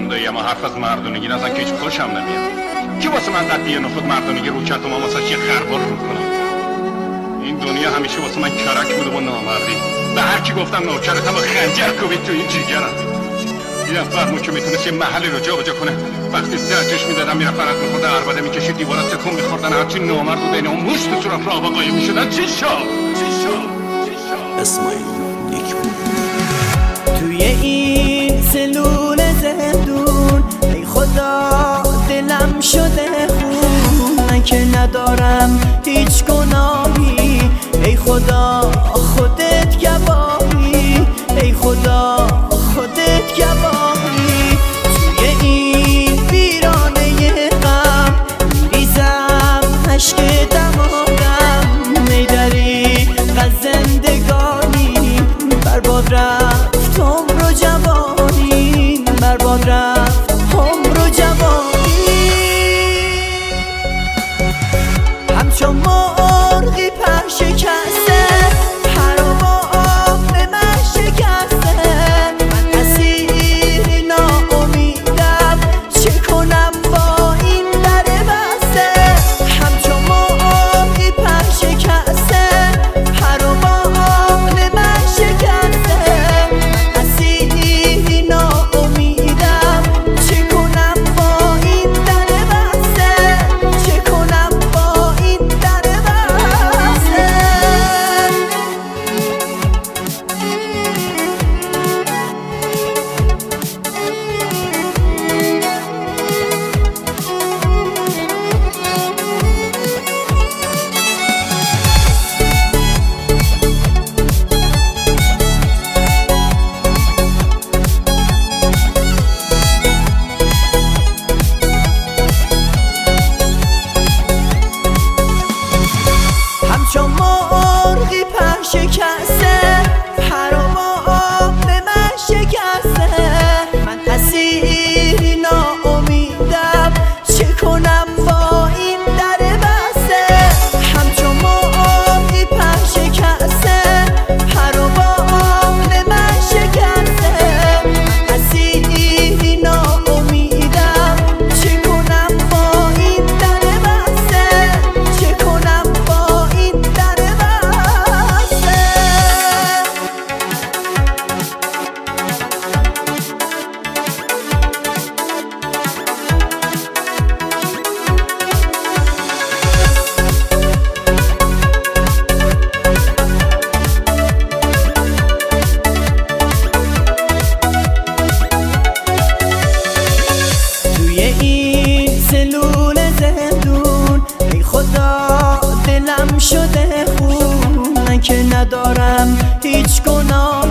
دایی، اما حرف از مردونگی نزن که هیچ خوشم نمیاد. کی واسه من قد یه نخود مردونگی رو کرد و من واسه یه خربار رو کنم؟ این دنیا همیشه واسه من کرک بوده با نامردی. به هر کی گفتم نوکرتم و خنجر کوبید تو این جیگرم. این فرمون که میتونست یه محلی رو جا کنه، وقتی درجش میدادم میرفت فرق میخورده، عربده میکشید، دیوارا تکون میخوردن، هرچی نامرد و بین اون موش تو صورت را آبا قایم میشدن. چی شد؟ اسماعیل نیک بود. توی این سلول زندون ای خدا دلم شده خون، من که ندارم هیچ گناهی، ای خدا خودت گواهی، ای خدا خودت گواهی. توی این ویرانه غم میریزم اشک دمادم، میداری از زندگانی، برباد رفت عمر و جوانی، برباد رفت عمر و جوانی. همچون مرغی پر شکسته، پر و بام به من شکسته، من اسیر ناامیدم، چه کنم با این در بسته. همچون مرغی پر شکسته، پر و بام به من شکسته، من اسیر ناامیدم، چه کنم با این در بسته، چه کنم با این در بسته. همچون مرغی پر شکسته، پر و بام به من شکسته، من اسیر ناامیدم، چه کنم با این در بسته. همچون مرغی پر شکسته، پر و بام به من شکسته، من اسیر ناامیدم، چه کنم با این در بسته، چه کنم با این در بسته. توی این سلول زندون ای خدا دلم شده خون، من که ندارم هیچ گناه